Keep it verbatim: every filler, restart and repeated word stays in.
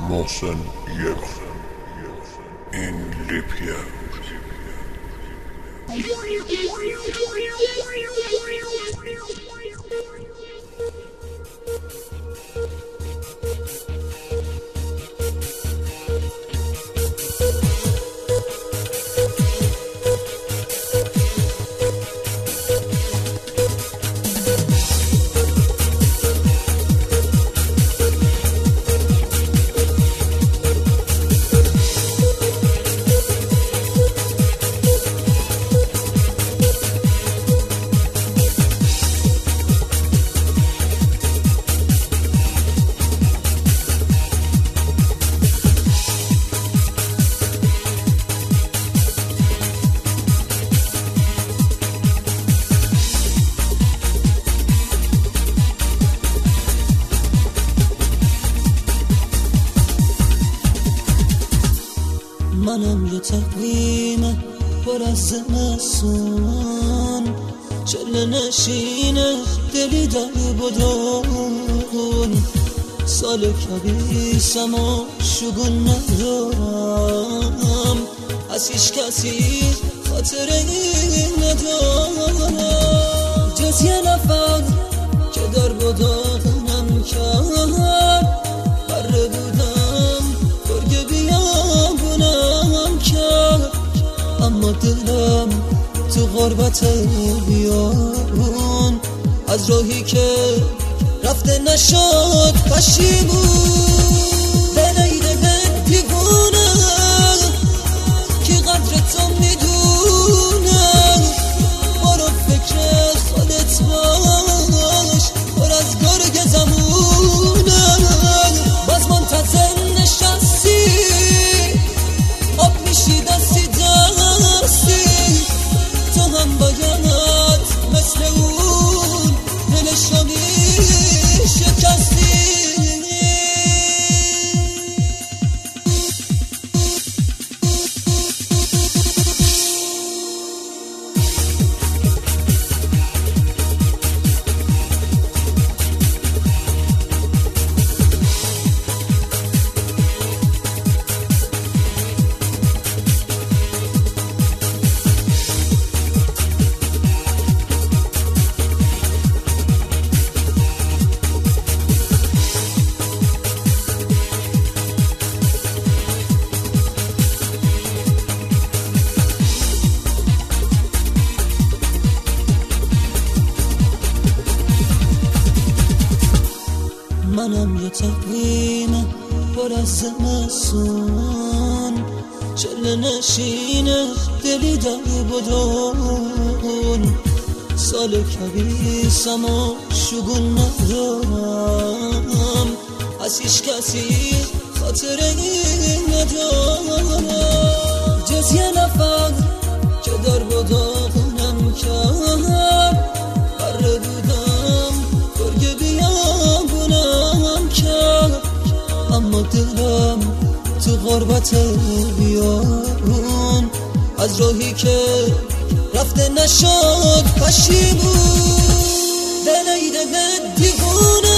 محسن یک این لیپیه منم یه تقویم پر از زمستون، چله نشینه دلی در بدون. سال کبیسم و شگون ندارم، از هیچ کسی خاطره ندارم جز یه نفر که در بدانم کرد. بره بودم گرگ بیابونم کرد، اما دلم تو غربت بیابون از راهی که رفته نشد پشیمون. دل ای دل دیوونه که قدر تو میدونه، برو فکر خودت باش، پر از گرگ زمونه. باز منتظر نشستی آب میشی دستی دستی، تو هم باید مثل اون دلشو شکستی. منم یه تقویم پر از زمستون، چله نشینه دلی در بدون. سال کبیسم و شگون ندارم، از هیچ کسی خاطره ندارم جز یه نفر که در بدانم کرد. بره بودم گرگ بیابونم کرد، اما دلم تو غربت بیابون از راهی که رفته نشد پشیمون. دل ای دل دیوونه